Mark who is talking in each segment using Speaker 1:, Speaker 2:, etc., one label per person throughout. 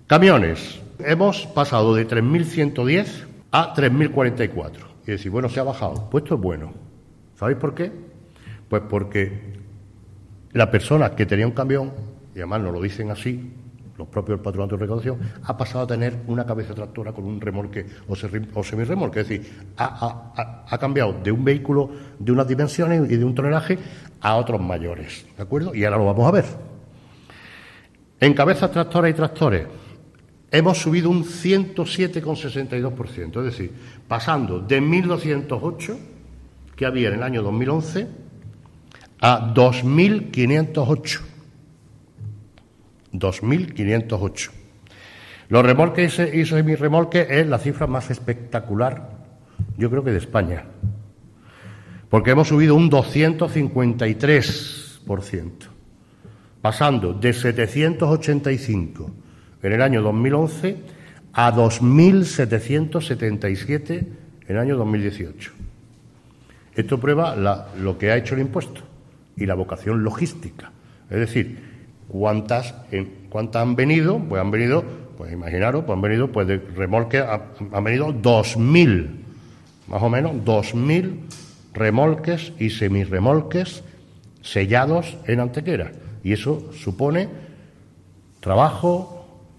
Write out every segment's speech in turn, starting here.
Speaker 1: Camiones. Hemos pasado de 3.110 a 3.044. Y decir, bueno, se ha bajado. Pues esto es bueno. ¿Sabéis por qué? Pues porque la persona que tenía un camión, y además nos lo dicen así, los propios patronatos de recaudación, ha pasado a tener una cabeza tractora con un remolque o semirremolque. Es decir, ha cambiado de un vehículo de unas dimensiones y de un tonelaje a otros mayores. ¿De acuerdo? Y ahora lo vamos a ver. En cabezas tractoras y tractores hemos subido un 107,62%. Es decir, pasando de 1.208 que había en el año 2011 a 2.508. 2.508. Los remolques y semirremolques es la cifra más espectacular, yo creo que de España, porque hemos subido un 253%, pasando de 785 en el año 2011 a 2.777 en el año 2018. Esto prueba lo que ha hecho el impuesto y la vocación logística. Es decir, ¿cuántas han venido? Pues han venido, pues imaginaros, pues han venido, pues de remolque, han venido 2.000, más o menos, 2.000 remolques y semirremolques sellados en Antequera. Y eso supone trabajo,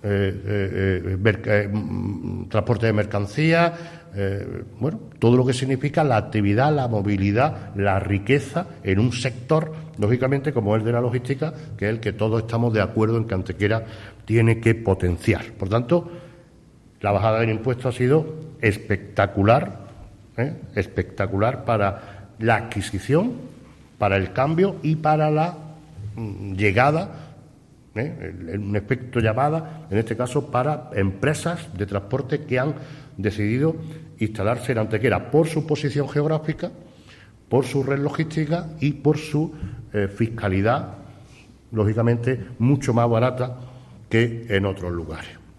Speaker 1: transporte de mercancías, bueno, todo lo que significa la actividad, la movilidad, la riqueza en un sector, lógicamente, como el de la logística, que es el que todos estamos de acuerdo en que Antequera tiene que potenciar. Por tanto, la bajada del impuesto ha sido espectacular, espectacular para la adquisición, para el cambio y para la llegada, un efecto llamada, en este caso, para empresas de transporte que han decidido instalarse en Antequera por su posición geográfica, por su red logística y por su fiscalidad, lógicamente, mucho más barata que en otros lugares.